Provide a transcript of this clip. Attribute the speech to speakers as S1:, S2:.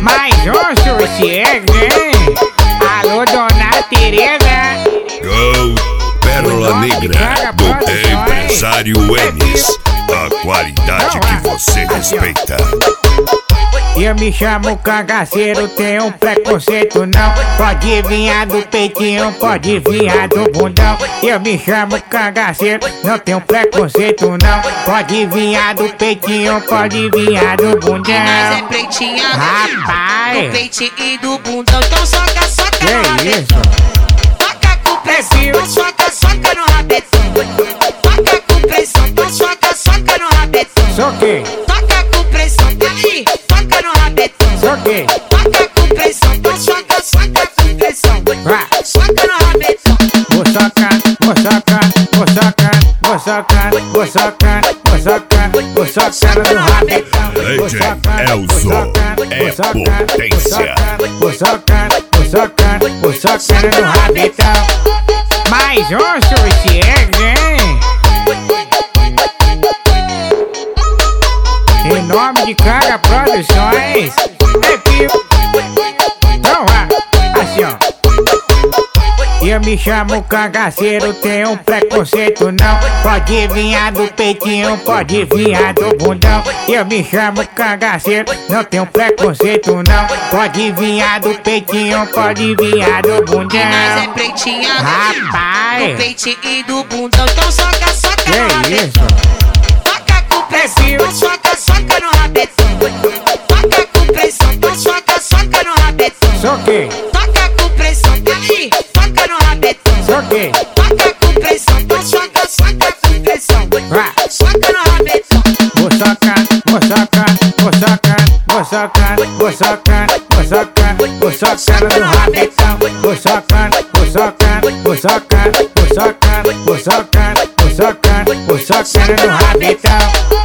S1: Mais um sossego, hein? Alô, dona Tereza.
S2: Go, Pérola Negra, do empresário Enes. A qualidade que você respeita.
S1: Eu me chamo cangaceiro, tenho preconceito não. Pode vir do peitinho, pode vir do bundão. Eu me chamo cangaceiro, não tenho preconceito não. Pode vir do peitinho, pode vir do bundão.
S3: Mas é pretinha,
S1: rapaz,
S3: do peitinho e do bundão. Então soca, soca no
S1: que
S3: rabetão.
S1: isso?
S3: Toca com pressão, então soca, soca no rabetão. Toca com pressão, então soca, soca no rabetão.
S1: Soquei,
S3: Toca com pressão, aí, toca no rabetão.
S1: soquei,
S3: Toca com pressão, então soca, soca com pressão.
S1: vai.
S3: Soca no rabetão.
S1: Vou socar, vou socar, vou socar, vou socar, vou socar, vou socar, vou socar no rabetão. Vou
S2: DJ
S1: socar, vou
S2: Elzo
S1: socar,
S2: é
S1: vou socar,
S2: potência.
S1: vou socar, vou socar, vou socar no rabetão. Mais um sossego, hein? Em nome de Cara Produções, é pico. Então vai, assim ó. Eu me chamo cangaceiro, tenho preconceito não. Pode vir do peitinho, pode vir do bundão. Eu me chamo cangaceiro, não tenho preconceito não. Pode vir do peitinho, pode vir do bundão.
S3: Mas é pretinha,
S1: Rapaz,
S3: do peitinho e do bundão. Então soca, soca no
S1: que
S3: rabetão.
S1: isso?
S3: Toca com pressão, então soca, soca no rabetão. Toca com pressão, então soca, soca no rabetão.
S1: Soquei,
S3: Toca com pressão, aí, toca no rabetão.
S1: soquei,
S3: Toca com pressão, então soca, soca com pressão.
S1: vai.
S3: Soca no rabetão.
S1: Vou socar, vou socar, vou socar, vou socar, vou socar, vou socar, vou socar no rabetão. Vou socar, vou socar, vou socar, vou socar, vou socar, vou socar, vou socar no rabetão.